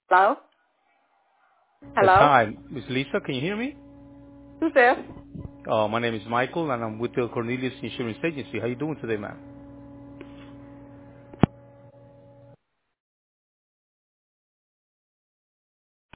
Hello? Yes, Hello? hi, Miss Lisa. Can you hear me? Who's this? My name is Michael, and I'm with the Cornelius Insurance Agency. How you doing today, ma'am?